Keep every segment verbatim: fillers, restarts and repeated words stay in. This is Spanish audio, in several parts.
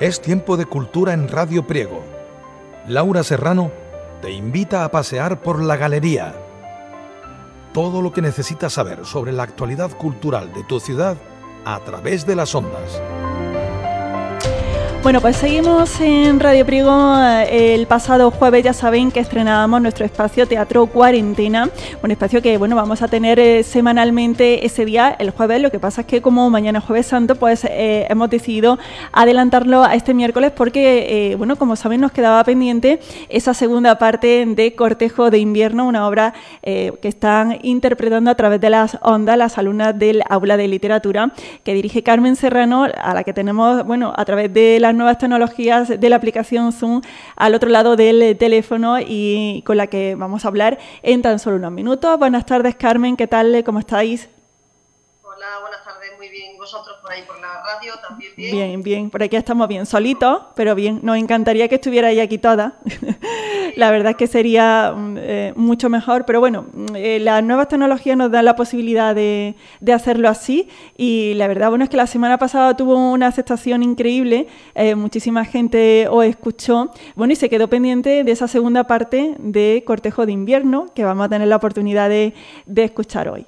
Es tiempo de cultura en Radio Priego. Laura Serrano te invita a pasear por la galería. Todo lo que necesitas saber sobre la actualidad cultural de tu ciudad a través de las ondas. Bueno, pues seguimos en Radio Priego. El pasado jueves ya saben que estrenábamos nuestro espacio Teatro Cuarentena, un espacio que, bueno, vamos a tener eh, semanalmente ese día, el jueves. Lo que pasa es que como mañana es Jueves Santo, pues eh, hemos decidido adelantarlo a este miércoles porque, eh, bueno, como saben, nos quedaba pendiente esa segunda parte de Cortejo de Invierno, una obra eh, que están interpretando a través de las ondas las alumnas del Aula de Literatura, que dirige Carmen Serrano, a la que tenemos, bueno, a través de las nuevas tecnologías de la aplicación Zoom al otro lado del teléfono y con la que vamos a hablar en tan solo unos minutos. Buenas tardes, Carmen, ¿qué tal? ¿Cómo estáis? Hola, buenas tardes, muy bien. ¿Y vosotros por ahí por la radio también bien? Bien, bien, por aquí estamos bien, solitos, pero bien. Nos encantaría que estuvierais aquí todas. La verdad es que sería eh, mucho mejor, pero bueno, eh, las nuevas tecnologías nos dan la posibilidad de, de hacerlo así y la verdad, bueno, es que la semana pasada tuvo una aceptación increíble, eh, muchísima gente os escuchó, bueno, y se quedó pendiente de esa segunda parte de Cortejo de Invierno que vamos a tener la oportunidad de, de escuchar hoy.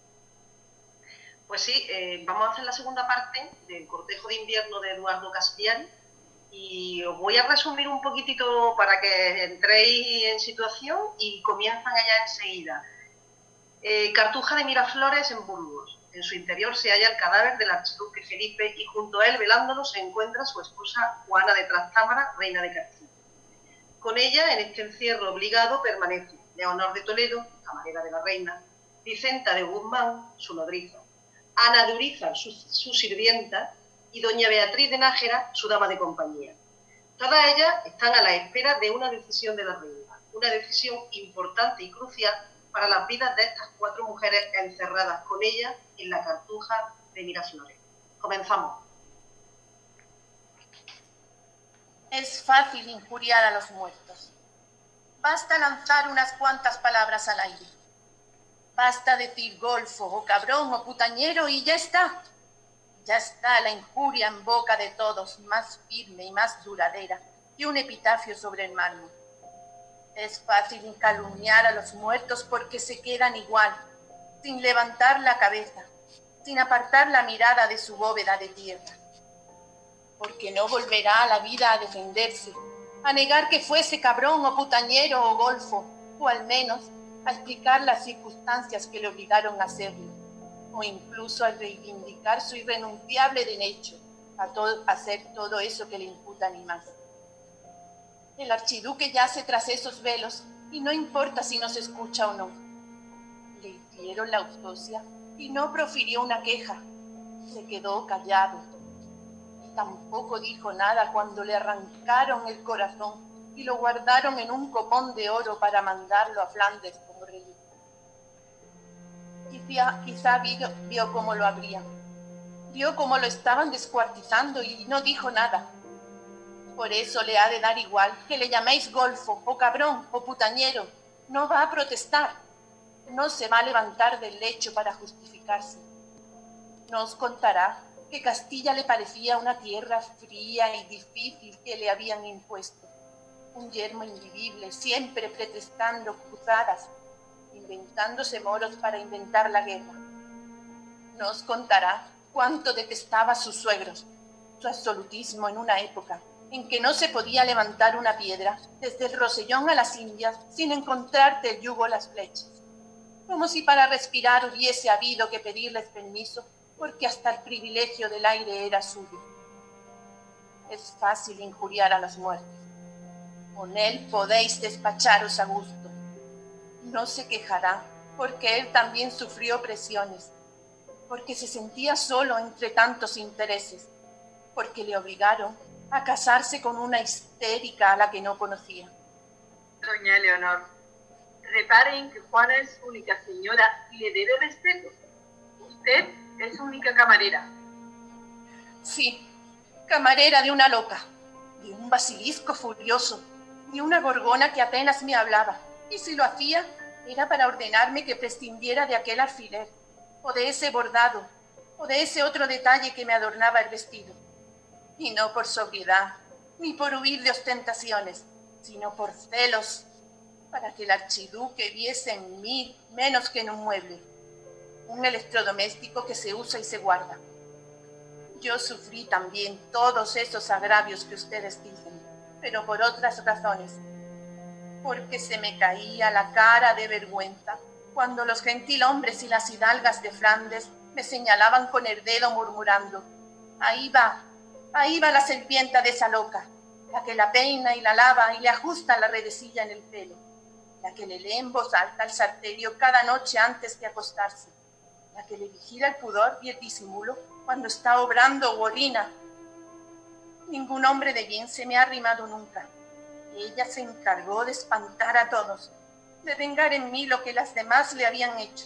Pues sí, eh, vamos a hacer la segunda parte del Cortejo de Invierno de Eduardo Castellari y os voy a resumir un poquitito para que entréis en situación y comienzan allá enseguida. Eh, Cartuja de Miraflores en Burgos. En su interior se halla el cadáver del archiduque Felipe y junto a él, velándolo, se encuentra su esposa Juana de Trastámara, reina de Castilla. Con ella, en este encierro obligado, permanece Leonor de Toledo, camarera de la reina, Vicenta de Guzmán, su nodriza, Ana de Urizar, su, su sirvienta, y doña Beatriz de Nájera, su dama de compañía. Todas ellas están a la espera de una decisión de la reina, una decisión importante y crucial para las vidas de estas cuatro mujeres encerradas con ella en la Cartuja de Miraflores. Comenzamos. Es fácil injuriar a los muertos. Basta lanzar unas cuantas palabras al aire. Basta decir golfo, o cabrón, o putañero, y ya está. Ya está la injuria en boca de todos, más firme y más duradera que un epitafio sobre el mármol. Es fácil calumniar a los muertos porque se quedan igual, sin levantar la cabeza, sin apartar la mirada de su bóveda de tierra. Porque no volverá a la vida a defenderse, a negar que fuese cabrón, o putañero, o golfo, o al menos a explicar las circunstancias que le obligaron a hacerlo, o incluso a reivindicar su irrenunciable derecho a, todo, a hacer todo eso que le imputan y más. El archiduque yace tras esos velos y no importa si nos escucha o no. Le hicieron la autopsia y no profirió una queja, se quedó callado y tampoco dijo nada cuando le arrancaron el corazón y lo guardaron en un copón de oro para mandarlo a Flandes como reliquia. Quizá, quizá vio, vio cómo lo abrían, vio cómo lo estaban descuartizando y no dijo nada. Por eso le ha de dar igual que le llaméis golfo, o cabrón, o putañero. No va a protestar, no se va a levantar del lecho para justificarse. No os contará que Castilla le parecía una tierra fría y difícil que le habían impuesto. Un yermo invivible, siempre pretextando cruzadas, inventándose moros para inventar la guerra. No os contará cuánto detestaba a sus suegros, su absolutismo en una época en que no se podía levantar una piedra desde el Rosellón a las Indias sin encontrarte el yugo o las flechas. Como si para respirar hubiese habido que pedirles permiso, porque hasta el privilegio del aire era suyo. Es fácil injuriar a los muertos. Con él podéis despacharos a gusto. No se quejará, porque él también sufrió presiones, porque se sentía solo entre tantos intereses, porque le obligaron a casarse con una histérica a la que no conocía. Doña Leonor, reparen que Juana es su única señora y le debe respeto. Usted es su única camarera. Sí, camarera de una loca, de un basilisco furioso, de una gorgona que apenas me hablaba, y si lo hacía, era para ordenarme que prescindiera de aquel alfiler, o de ese bordado, o de ese otro detalle que me adornaba el vestido. Y no por sobriedad, ni por huir de ostentaciones, sino por celos, para que el archiduque viese en mí menos que en un mueble, un electrodoméstico que se usa y se guarda. Yo sufrí también todos esos agravios que ustedes dicen, pero por otras razones, porque se me caía la cara de vergüenza cuando los gentilhombres y las hidalgas de Flandes me señalaban con el dedo murmurando: ahí va, ahí va la serpienta de esa loca, la que la peina y la lava y le ajusta la redecilla en el pelo, la que le lee en voz alta al salterio cada noche antes de acostarse, la que le vigila el pudor y el disimulo cuando está obrando o orina. Ningún hombre de bien se me ha arrimado nunca. Ella se encargó de espantar a todos, de vengar en mí lo que las demás le habían hecho.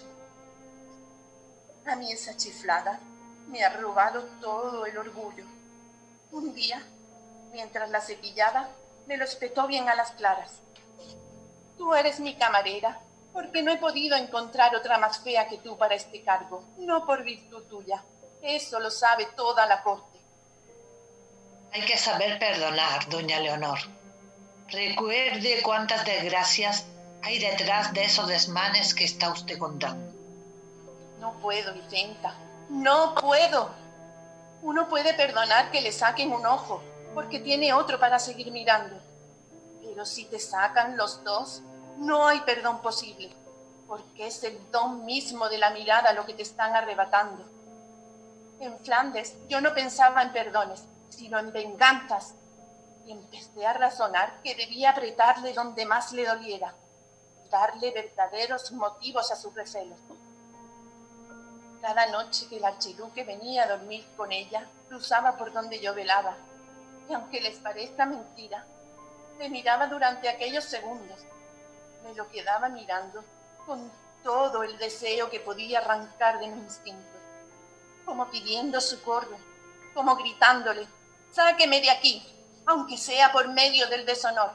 A mí esa chiflada me ha robado todo el orgullo. Un día, mientras la cepillaba, me lo espetó bien a las claras: tú eres mi camarera, porque no he podido encontrar otra más fea que tú para este cargo, no por virtud tuya. Eso lo sabe toda la corte. Hay que saber perdonar, doña Leonor. Recuerde cuántas desgracias hay detrás de esos desmanes que está usted contando. No puedo, Vicenta, no puedo. Uno puede perdonar que le saquen un ojo, porque tiene otro para seguir mirando. Pero si te sacan los dos, no hay perdón posible, porque es el don mismo de la mirada lo que te están arrebatando. En Flandes yo no pensaba en perdones, sino en venganzas, y empecé a razonar que debía apretarle donde más le doliera, darle verdaderos motivos a sus recelos. Cada noche que el archiduque venía a dormir con ella, cruzaba por donde yo velaba, y aunque les parezca mentira, le miraba durante aquellos segundos. Me lo quedaba mirando con todo el deseo que podía arrancar de mi instinto, como pidiendo socorro, como gritándole: sáqueme de aquí, aunque sea por medio del deshonor.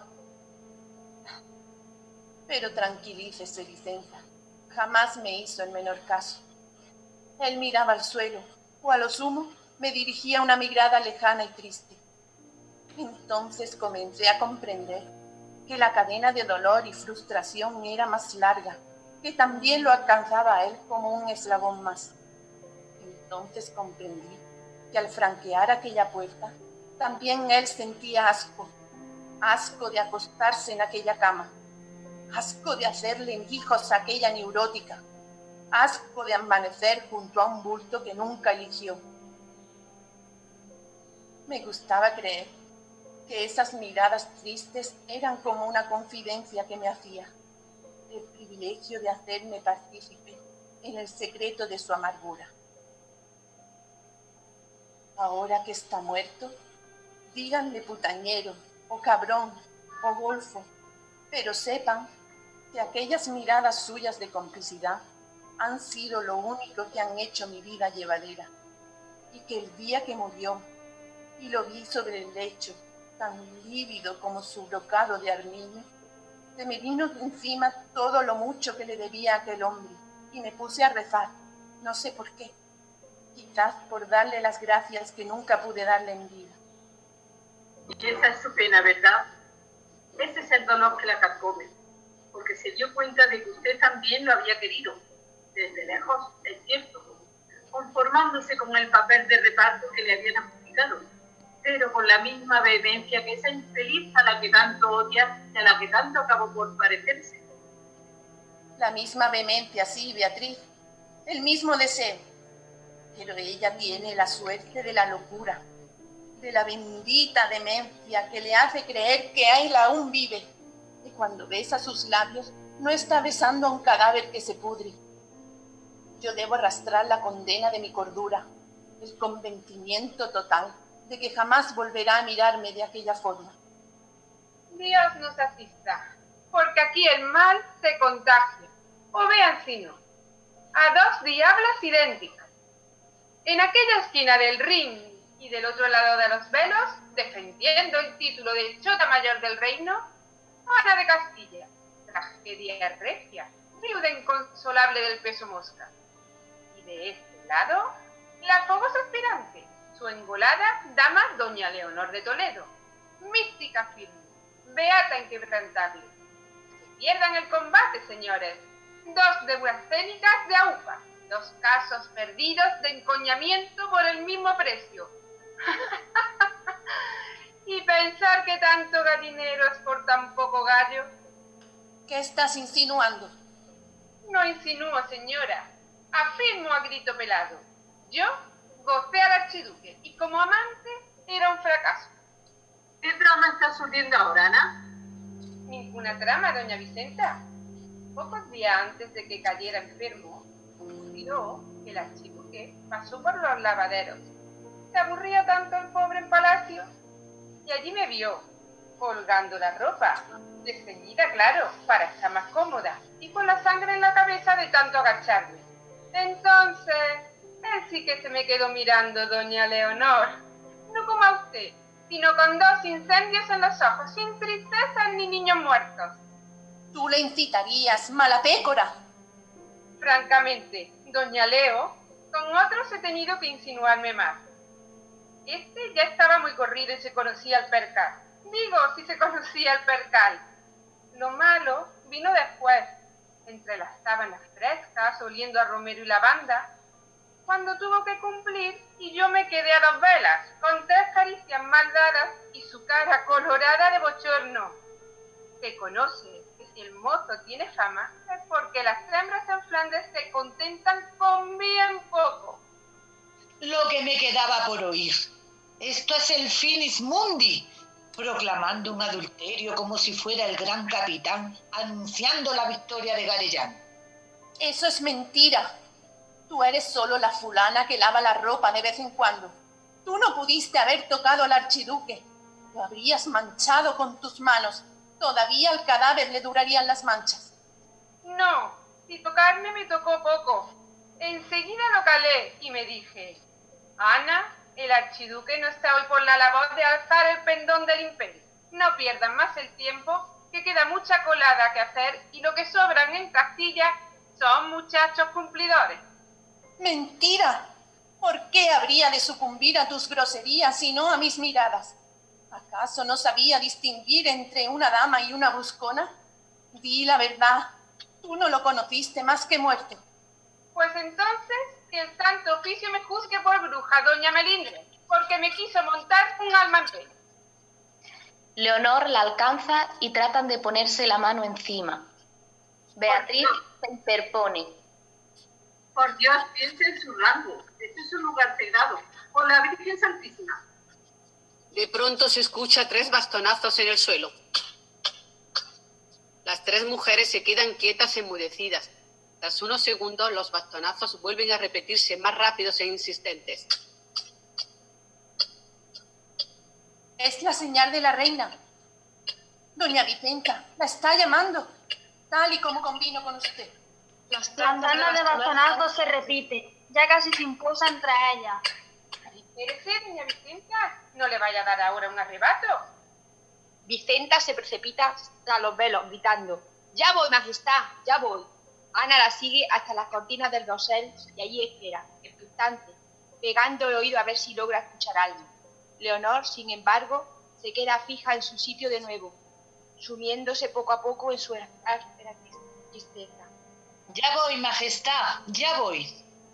Pero tranquilícese, Vicenta, jamás me hizo el menor caso. Él miraba al suelo, o a lo sumo me dirigía una mirada lejana y triste. Entonces comencé a comprender que la cadena de dolor y frustración era más larga, que también lo alcanzaba a él como un eslabón más. Entonces comprendí que al franquear aquella puerta, también él sentía asco, asco de acostarse en aquella cama, asco de hacerle hijos a aquella neurótica, asco de amanecer junto a un bulto que nunca eligió. Me gustaba creer que esas miradas tristes eran como una confidencia que me hacía, el privilegio de hacerme partícipe en el secreto de su amargura. Ahora que está muerto, díganle putañero, o cabrón, o golfo, pero sepan que aquellas miradas suyas de complicidad han sido lo único que han hecho mi vida llevadera, y que el día que murió, y lo vi sobre el lecho, tan lívido como su brocado de armiño, se me vino encima todo lo mucho que le debía a aquel hombre, y me puse a rezar, no sé por qué, quizás por darle las gracias que nunca pude darle en vida. Y esa es su pena, ¿verdad? Ese es el dolor que la carcome, porque se dio cuenta de que usted también lo había querido, desde lejos, es cierto, conformándose con el papel de reparto que le habían adjudicado, pero con la misma vehemencia que esa infeliz a la que tanto odia y a la que tanto acabó por parecerse. La misma vehemencia, sí, Beatriz, el mismo deseo, pero ella tiene la suerte de la locura, de la bendita demencia que le hace creer que él aún vive, y cuando besa sus labios no está besando a un cadáver que se pudre. Yo debo arrastrar la condena de mi cordura, el convencimiento total de que jamás volverá a mirarme de aquella forma. Dios nos asista, porque aquí el mal se contagia, o vean si no, a dos diablas idénticas. En aquella esquina del ring y del otro lado de los velos, defendiendo el título de chota mayor del reino, Ana de Castilla, tragedia regia, viuda inconsolable del peso mosca. Y de este lado, la fogosa aspirante, su engolada dama doña Leonor de Toledo, mística firme, beata inquebrantable. Que pierdan el combate, señores. Dos deudas cénicas de AUPA, dos casos perdidos de encoñamiento por el mismo precio. Y pensar que tanto gallinero es por tan poco gallo. ¿Qué estás insinuando? No insinúo, señora. Afirmo a grito pelado. Yo gocé al archiduque y como amante era un fracaso. ¿Qué trama está surgiendo ahora, Ana? Ninguna trama, doña Vicenta. Pocos días antes de que cayera enfermo, ocurrió que el archiduque pasó por los lavaderos. Se aburría tanto el pobre en palacio y allí me vio, colgando la ropa, desceñida, claro, para estar más cómoda, y con la sangre en la cabeza de tanto agacharme. Entonces, él sí que se me quedó mirando, doña Leonor, no como a usted, sino con dos incendios en los ojos, sin tristezas ni niños muertos. Tú le incitarías, mala pécora. Francamente, doña Leo, con otros he tenido que insinuarme más. Este ya estaba muy corrido y se conocía el percal. Digo, si se conocía el percal. Lo malo vino después, entre las sábanas frescas, oliendo a romero y lavanda, cuando tuvo que cumplir y yo me quedé a dos velas, con tres caricias mal dadas y su cara colorada de bochorno. Se conoce que si el mozo tiene fama es porque las hembras en Flandes se contentan con bien poco. Lo que me quedaba por oír. Esto es el finis mundi, proclamando un adulterio como si fuera el gran capitán, anunciando la victoria de Garellano. Eso es mentira. Tú eres solo la fulana que lava la ropa de vez en cuando. Tú no pudiste haber tocado al archiduque. Lo habrías manchado con tus manos. Todavía al cadáver le durarían las manchas. No, si tocarme me tocó poco. Enseguida lo calé y me dije, Ana, el archiduque no está hoy por la labor de alzar el pendón del imperio. No pierdan más el tiempo, que queda mucha colada que hacer y lo que sobran en Castilla son muchachos cumplidores. ¡Mentira! ¿Por qué habría de sucumbir a tus groserías y no a mis miradas? ¿Acaso no sabía distinguir entre una dama y una buscona? Di la verdad, tú no lo conociste más que muerto. Pues entonces, que el santo oficio me juzgue por bruja, doña Melindre, porque me quiso montar un alma en pena. Leonor la alcanza y tratan de ponerse la mano encima. Beatriz se interpone. Por Dios, piense en su rango. Este es un lugar sagrado, por la Virgen Santísima. De pronto se escucha tres bastonazos en el suelo. Las tres mujeres se quedan quietas, enmudecidas. Tras unos segundos, los bastonazos vuelven a repetirse más rápidos e insistentes. Es la señal de la reina. Doña Vicenta, la está llamando, tal y como convino con usted. La zona de bastonazos se repite, ya casi se imposa entre ellas. Espérese, doña Vicenta, no le vaya a dar ahora un arrebato. Vicenta se precipita tras los velos, gritando, «Ya voy, majestad, ya voy». Ana la sigue hasta las cortinas del dosel y allí espera, expectante, pegando el oído a ver si logra escuchar algo. Leonor, sin embargo, se queda fija en su sitio de nuevo, sumiéndose poco a poco en su áspera tristeza. «Ya voy, majestad, ya voy».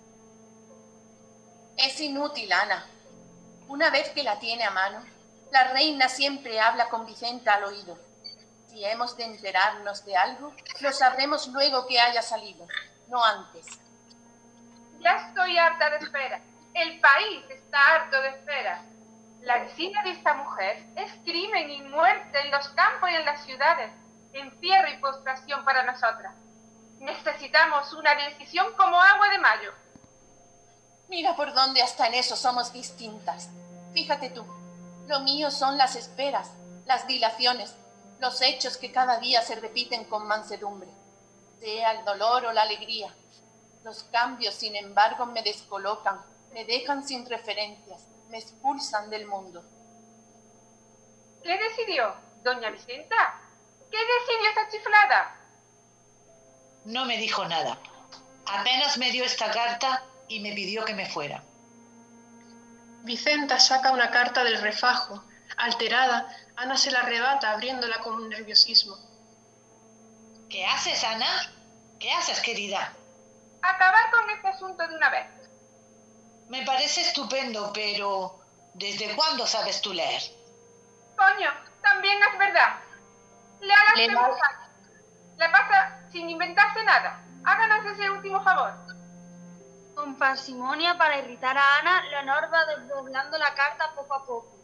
Es inútil, Ana. Una vez que la tiene a mano, la reina siempre habla con Vicenta al oído. Si hemos de enterarnos de algo, lo sabremos luego que haya salido, no antes. Ya estoy harta de espera. El país está harto de espera. La encina de esta mujer es crimen y muerte en los campos y en las ciudades, encierro y postración para nosotras. Necesitamos una decisión como agua de mayo. Mira por dónde hasta en eso somos distintas. Fíjate tú, lo mío son las esperas, las dilaciones, los hechos que cada día se repiten con mansedumbre, sea el dolor o la alegría. Los cambios, sin embargo, me descolocan, me dejan sin referencias, me expulsan del mundo. ¿Qué decidió, doña Vicenta? ¿Qué decidió esa chiflada? No me dijo nada. Apenas me dio esta carta y me pidió que me fuera. Vicenta saca una carta del refajo. Alterada, Ana se la arrebata abriéndola con un nerviosismo. ¿Qué haces, Ana? ¿Qué haces, querida? Acabar con este asunto de una vez. Me parece estupendo, pero ¿desde cuándo sabes tú leer? Coño, también es verdad. Le hagas Le- mensaje. Le pasa sin inventarse nada. Háganos ese último favor. Con parsimonia, para irritar a Ana, Leonor va desdoblando la carta poco a poco.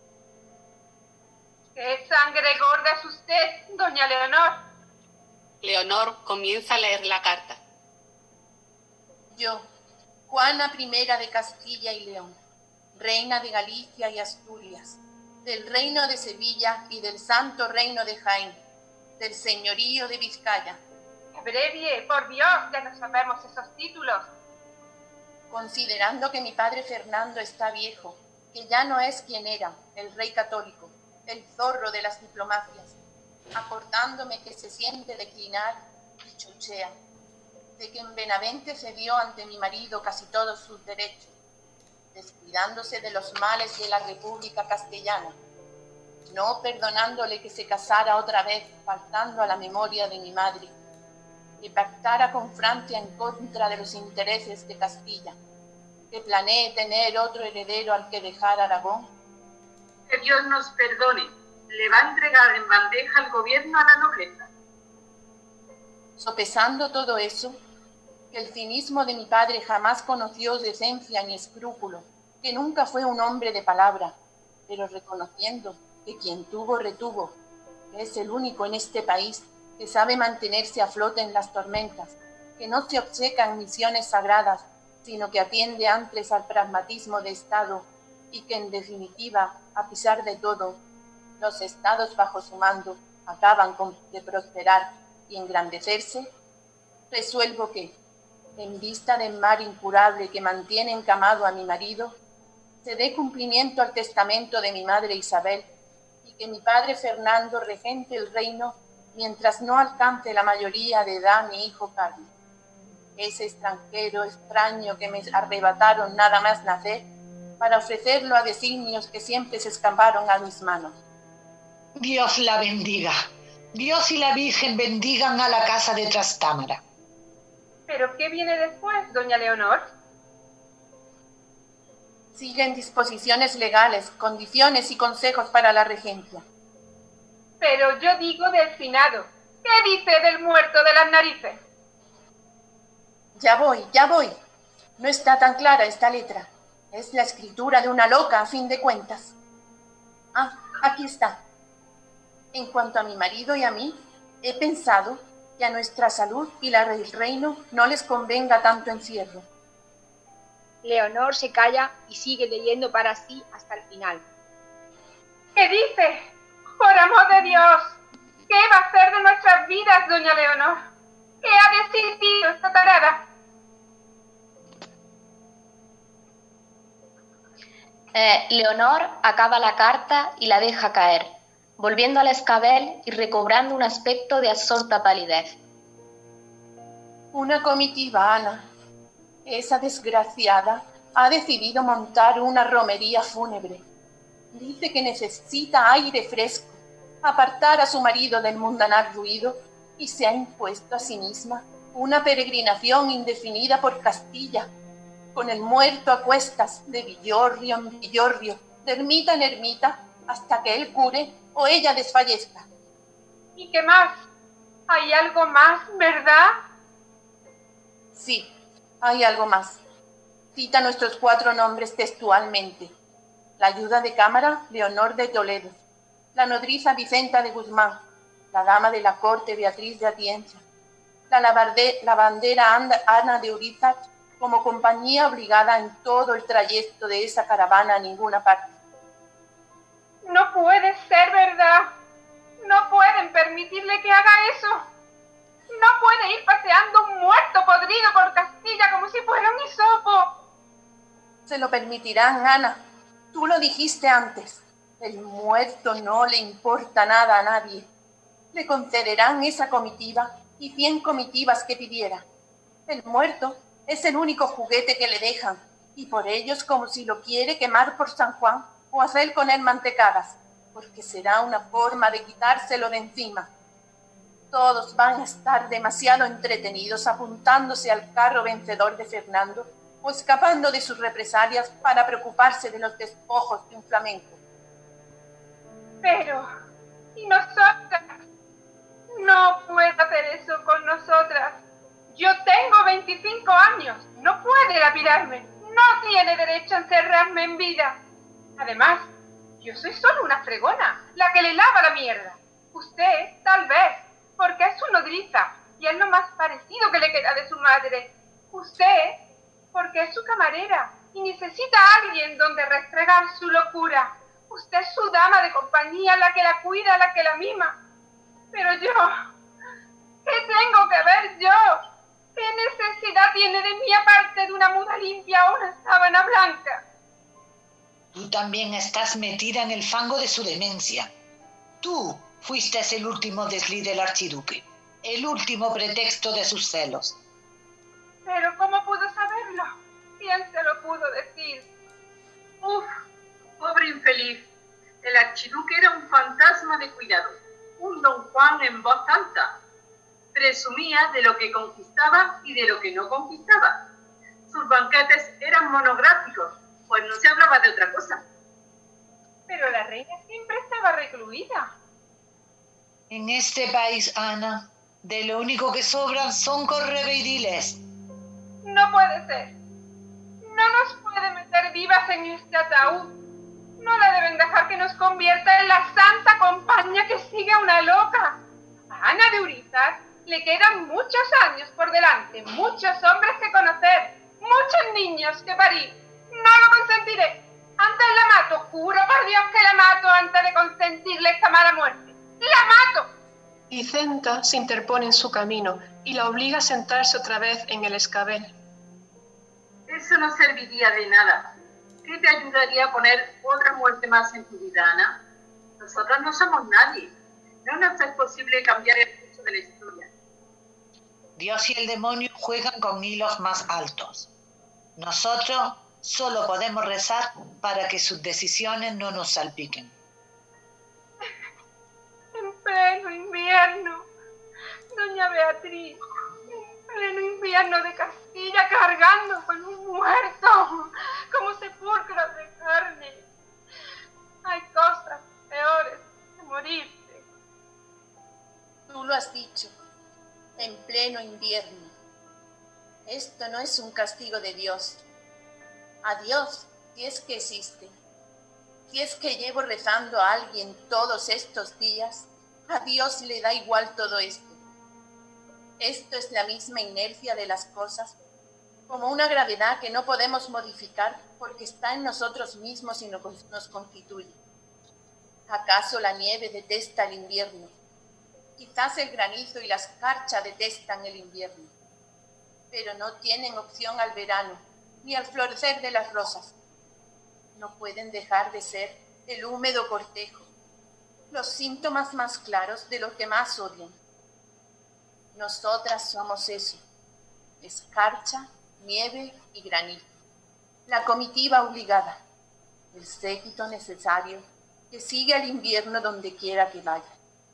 ¡Qué sangre gorda es usted, doña Leonor! Leonor comienza a leer la carta. Yo, Juana primera de Castilla y León, reina de Galicia y Asturias, del reino de Sevilla y del santo reino de Jaén, del señorío de Vizcaya. Abrevie, por Dios, ya no sabemos esos títulos. Considerando que mi padre Fernando está viejo, que ya no es quien era, el rey católico, el zorro de las diplomacias, acordándome que se siente declinar y chochea, de que en Benavente cedió ante mi marido casi todos sus derechos, descuidándose de los males de la República Castellana, no perdonándole que se casara otra vez, faltando a la memoria de mi madre, que pactara con Francia en contra de los intereses de Castilla, que planee tener otro heredero al que dejar Aragón. Que Dios nos perdone, le va a entregar en bandeja el gobierno a la nobleza. Sopesando todo eso, que el cinismo de mi padre jamás conoció decencia ni escrúpulo, que nunca fue un hombre de palabra, pero reconociendo que quien tuvo retuvo, que es el único en este país que sabe mantenerse a flote en las tormentas, que no se obceca en misiones sagradas, sino que atiende antes al pragmatismo de Estado y que, en definitiva, a pesar de todo, los estados bajo su mando acaban con, de prosperar y engrandecerse, resuelvo que, en vista del mal incurable que mantiene encamado a mi marido, se dé cumplimiento al testamento de mi madre Isabel y que mi padre Fernando regente el reino mientras no alcance la mayoría de edad mi hijo Carlos. Ese extranjero extraño que me arrebataron nada más nacer, para ofrecerlo a designios que siempre se escaparon a mis manos. Dios la bendiga. Dios y la Virgen bendigan a la casa de Trastámara. ¿Pero qué viene después, doña Leonor? Siguen disposiciones legales, condiciones y consejos para la regencia. Pero yo digo del finado. ¿Qué dice del muerto de las narices? Ya voy, ya voy. No está tan clara esta letra. Es la escritura de una loca, a fin de cuentas. Ah, aquí está. En cuanto a mi marido y a mí, he pensado que a nuestra salud y la del reino no les convenga tanto encierro. Leonor se calla y sigue leyendo para sí hasta el final. ¿Qué dice? Por amor de Dios, ¿qué va a hacer de nuestras vidas, doña Leonor? ¿Qué ha decidido esta tarada? Eh, Leonor acaba la carta y la deja caer, volviendo al escabel y recobrando un aspecto de absorta palidez. Una comitiva, Ana. Esa desgraciada ha decidido montar una romería fúnebre. Dice que necesita aire fresco, apartar a su marido del mundanal ruido, y se ha impuesto a sí misma una peregrinación indefinida por Castilla, con el muerto a cuestas, de villorrio en villorrio, de ermita en ermita, hasta que él cure o ella desfallezca. ¿Y qué más? ¿Hay algo más, verdad? Sí, hay algo más. Cita nuestros cuatro nombres textualmente. La ayuda de cámara, Leonor de Toledo. La nodriza Vicenta de Guzmán. La dama de la corte, Beatriz de Atienza. La lavarde, lavandera Ana de Urizar, como compañía obligada en todo el trayecto de esa caravana a ninguna parte. No puede ser verdad. No pueden permitirle que haga eso. No puede ir paseando un muerto podrido por Castilla como si fuera un hisopo. Se lo permitirán, Ana. Tú lo dijiste antes. El muerto no le importa nada a nadie. Le concederán esa comitiva y cien comitivas que pidiera. El muerto es el único juguete que le dejan, y por ellos como si lo quiere quemar por San Juan o hacer con él mantecadas, porque será una forma de quitárselo de encima. Todos van a estar demasiado entretenidos apuntándose al carro vencedor de Fernando o escapando de sus represalias para preocuparse de los despojos de un flamenco. Pero, ¿y nosotras? No puede hacer eso con nosotras. Yo tengo veinticinco años, no puede lapidarme, no tiene derecho a encerrarme en vida. Además, yo soy solo una fregona, la que le lava la mierda. Usted, tal vez, porque es su nodriza y es lo más parecido que le queda de su madre. Usted, porque es su camarera y necesita a alguien donde restregar su locura. Usted es su dama de compañía, la que la cuida, la que la mima. Pero yo, ¿qué tengo que ver yo? ¿Qué necesidad tiene de mí aparte de una muda limpia o una sábana blanca? Tú también estás metida en el fango de su demencia. Tú fuiste el último desliz del archiduque, el último pretexto de sus celos. ¿Pero cómo pudo saberlo? ¿Quién se lo pudo decir? Uf, pobre infeliz. El archiduque era un fantasma de cuidado, un don Juan en voz alta. Presumía de lo que conquistaba y de lo que no conquistaba. Sus banquetes eran monográficos, pues no se hablaba de otra cosa. Pero la reina siempre estaba recluida. En este país, Ana, de lo único que sobran son correveidiles. No puede ser. No nos puede meter vivas en este ataúd. No la deben dejar que nos convierta en la santa compañía que sigue a una loca. A Ana de Urizar le quedan muchos años por delante, muchos hombres que conocer, muchos niños que parir. No lo consentiré. Antes la mato, juro por Dios que la mato antes de consentirle esta mala muerte. ¡La mato! Vicenta se interpone en su camino y la obliga a sentarse otra vez en el escabel. Eso no serviría de nada. ¿Qué te ayudaría a poner otra muerte más en tu vida, Ana? Nosotros no somos nadie. No nos es posible cambiar el curso de la historia. Dios y el demonio juegan con hilos más altos. Nosotros solo podemos rezar para que sus decisiones no nos salpiquen. En pleno invierno, doña Beatriz, en pleno invierno de Castilla, cargando con un muerto, como sepulcros de carne. Hay cosas peores que morirse. Tú lo has dicho, en pleno invierno. Esto no es un castigo de Dios. A Dios, si es que existe. Si es que llevo rezando a alguien todos estos días, a Dios le da igual todo esto. Esto es la misma inercia de las cosas, como una gravedad que no podemos modificar porque está en nosotros mismos y nos constituye. ¿Acaso la nieve detesta el invierno? Quizás el granizo y la escarcha detestan el invierno, pero no tienen opción al verano ni al florecer de las rosas. No pueden dejar de ser el húmedo cortejo, los síntomas más claros de lo que más odian. Nosotras somos eso, escarcha, nieve y granizo, la comitiva obligada, el séquito necesario que sigue al invierno donde quiera que vaya.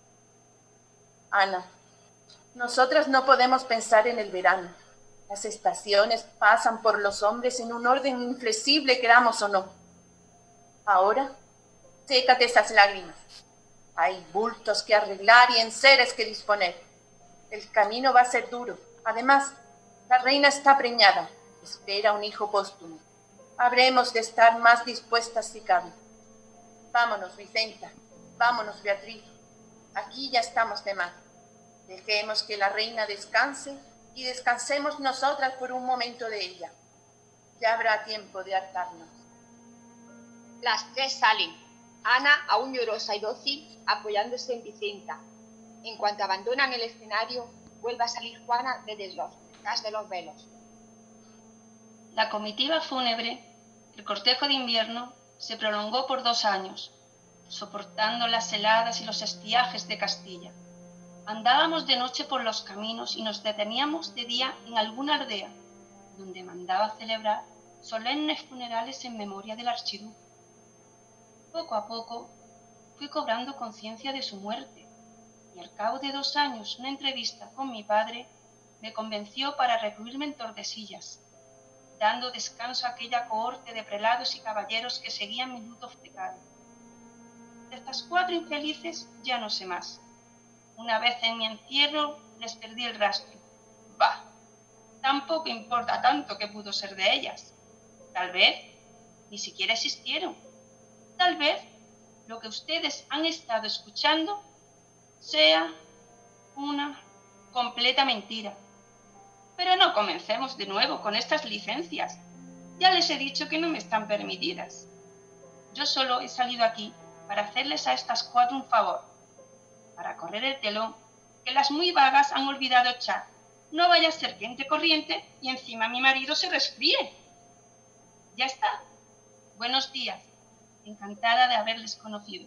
Ana, nosotras no podemos pensar en el verano. Las estaciones pasan por los hombres en un orden inflexible, queramos o no. Ahora, sécate esas lágrimas. Hay bultos que arreglar y enseres que disponer. El camino va a ser duro. Además, la reina está preñada. Espera un hijo póstumo. Habremos de estar más dispuestas si cabe. Vámonos, Vicenta. Vámonos, Beatriz. Aquí ya estamos de más. Dejemos que la reina descanse y descansemos nosotras por un momento de ella. Ya habrá tiempo de hartarnos. Las tres salen. Ana, aún llorosa y dócil, apoyándose en Vicenta. En cuanto abandonan el escenario, vuelve a salir Juana desde los, detrás de los velos. La comitiva fúnebre, el cortejo de invierno, se prolongó por dos años, soportando las heladas y los estiajes de Castilla. Andábamos de noche por los caminos y nos deteníamos de día en alguna aldea, donde mandaba celebrar solemnes funerales en memoria del archiduque. Poco a poco fui cobrando conciencia de su muerte y al cabo de dos años una entrevista con mi padre me convenció para recluirme en Tordesillas, dando descanso a aquella cohorte de prelados y caballeros que seguían mi luto precario. De estas cuatro infelices ya no sé más. Una vez en mi encierro les perdí el rastro. Bah, tampoco importa tanto qué pudo ser de ellas. Tal vez ni siquiera existieron. Tal vez lo que ustedes han estado escuchando sea una completa mentira. Pero no comencemos de nuevo con estas licencias. Ya les he dicho que no me están permitidas. Yo solo he salido aquí para hacerles a estas cuatro un favor, para correr el telón que las muy vagas han olvidado echar. No vaya a ser que entre corriente y encima mi marido se resfríe. Ya está. Buenos días. Encantada de haberles conocido.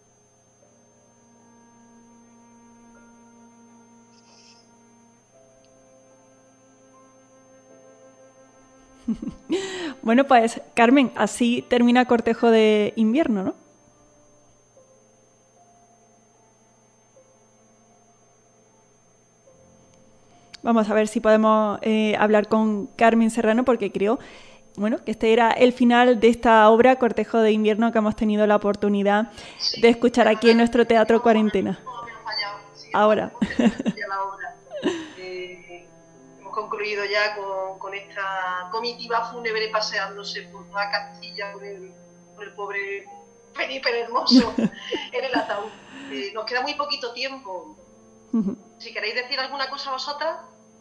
Bueno, pues Carmen, así termina Cortejo de Invierno, ¿no? Vamos a ver si podemos eh, hablar con Carmen Serrano, porque creo, bueno, que este era el final de esta obra, Cortejo de Invierno, que hemos tenido la oportunidad sí, de escuchar aquí en nuestro Teatro Cuarentena. Sí, ahora. Ya la obra. Eh, hemos concluido ya con, con esta comitiva fúnebre paseándose por toda Castilla con el, con el pobre Felipe el Hermoso en el ataúd. Eh, nos queda muy poquito tiempo. Uh-huh. Si queréis decir alguna cosa vosotras.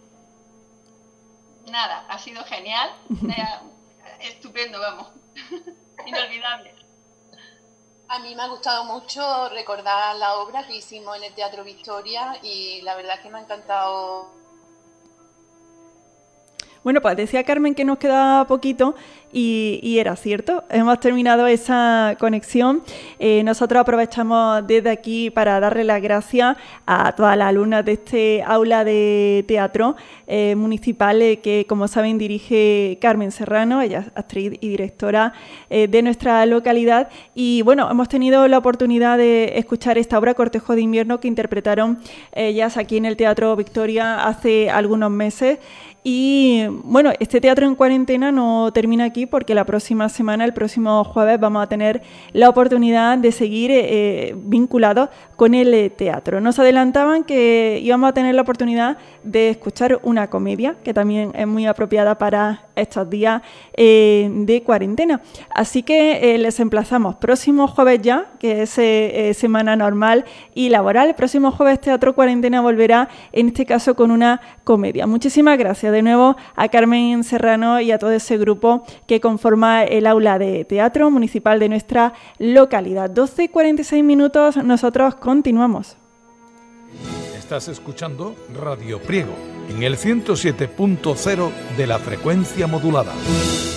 Nada, ha sido genial, estupendo, vamos, inolvidable. A mí me ha gustado mucho recordar la obra que hicimos en el Teatro Victoria y la verdad es que me ha encantado. Bueno, pues decía Carmen que nos quedaba poquito y, y era cierto. Hemos terminado esa conexión. Eh, nosotros aprovechamos desde aquí para darle las gracias a todas las alumnas de este aula de teatro eh, municipal eh, que, como saben, dirige Carmen Serrano. Ella es actriz y directora eh, de nuestra localidad. Y bueno, hemos tenido la oportunidad de escuchar esta obra, Cortejo de Invierno, que interpretaron ellas aquí en el Teatro Victoria hace algunos meses. Y bueno, este Teatro en Cuarentena no termina aquí porque la próxima semana, el próximo jueves, vamos a tener la oportunidad de seguir eh, vinculados con el eh, teatro. Nos adelantaban que íbamos a tener la oportunidad de escuchar una comedia que también es muy apropiada para estos días eh, de cuarentena. Así que eh, les emplazamos próximo jueves ya, que es eh, semana normal y laboral. El próximo jueves Teatro Cuarentena volverá, en este caso, con una comedia. Muchísimas gracias de nuevo a Carmen Serrano y a todo ese grupo que conforma el aula de teatro municipal de nuestra localidad. doce y cuarenta y seis minutos, nosotros continuamos. Estás escuchando Radio Priego en el ciento siete punto cero de la frecuencia modulada.